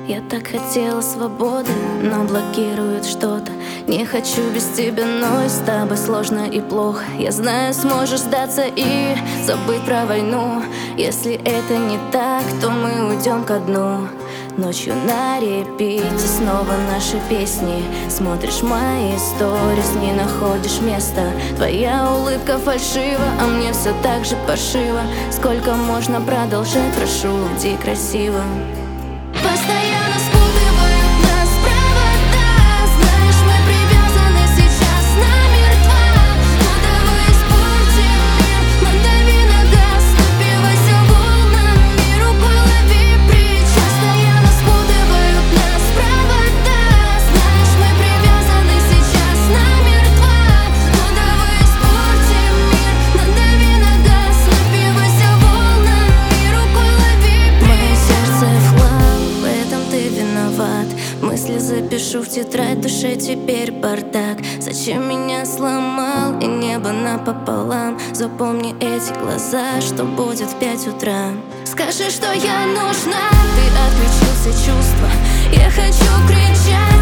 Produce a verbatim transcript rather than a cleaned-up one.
Я так хотела свободы, но блокирует что-то. Не хочу без тебя, но и с тобой сложно и плохо. Я знаю, сможешь сдаться и забыть про войну. Если это не так, то мы уйдем ко дну. Ночью на репите снова наши песни. Смотришь мои сторис, не находишь места. Твоя улыбка фальшива, а мне все так же паршиво. Сколько можно продолжать, прошу, уйди красиво. Постоянно спутывают нас провода. Знаешь, мы привязаны сейчас намертво. Ну давай испортим мир, надави на газ, напивайся волнами, рукой лови причал. Постоянно спутывают нас провода. Знаешь, мы привязаны сейчас намертво. Ну давай испортим мир, надави на газ, напивайся волнами, рукой лови причал. Мое сердце в хлам, в этом ты виноват. Мысли запишу в тетрадь, душе теперь бардак. Зачем меня сломал и небо напополам? Запомни эти глаза, что будет в пять утра. Скажи, что я нужна, ты отключил все чувства. Я хочу кричать.